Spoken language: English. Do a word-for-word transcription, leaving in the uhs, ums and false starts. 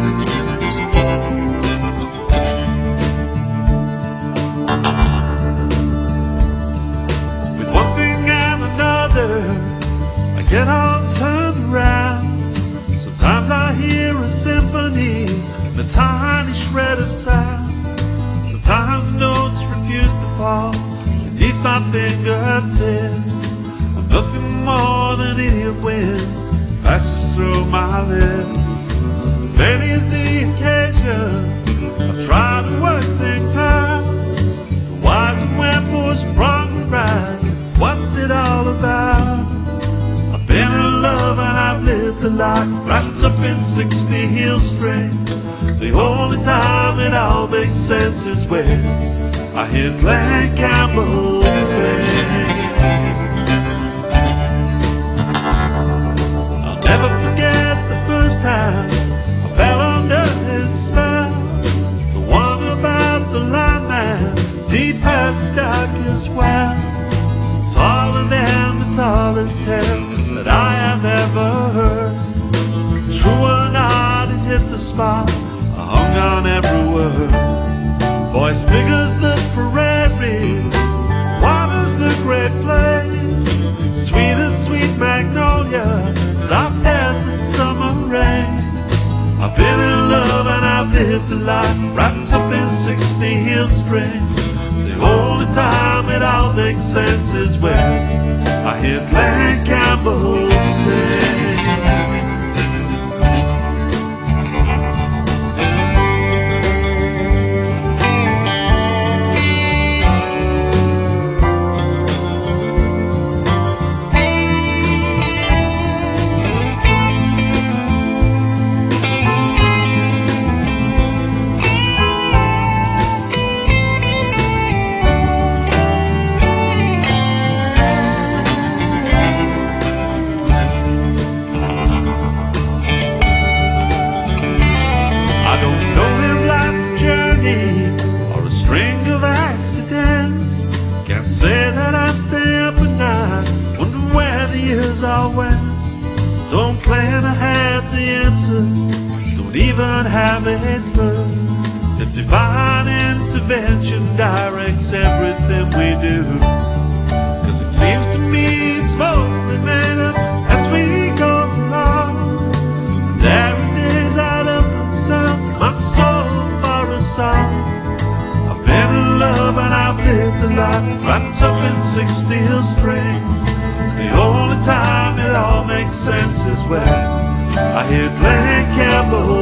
With one thing and another, I get all turned around. Sometimes I hear a symphony in a tiny shred of sound. Sometimes the notes refuse to fall beneath my fingertips. I'm nothing more than idiot wind passes through my lips. Many is the occasion I've tried to work things out. The whys and wherefores, wrong and right, what's it all about? I've been in love and I've lived a lot, wrapped up in sixty heel strings. The only time it all makes sense is when I hear Glen Campbell sing. I'll never forget the first time I fell under his spell. The one about the lineman, deep past the darkest well. Taller than the tallest tale that I have ever heard. True or not, it hit the spot, I hung on every word. Voice big as the prairies, wide as the Great Plains, sweet as sweet magnolia, soft as the summer rain. I've been in love and I've lived a lot, wrapped up in sixty heel strings. The only time it all makes sense is when I hear Glen Campbell sing. I don't know if life's journey or a string of accidents. Can't say that I stay up at night, wonder where the years all went. Don't claim to have the answers, don't even have it learned. If divine intervention directs everything we do, 'cause it seems to me it's mostly made up as we go along. There are days I look my soul for a song. I've been in love and I've lived a lot, wrapped up in sixty heel strings. The only time it all makes sense is when I hear Glen Campbell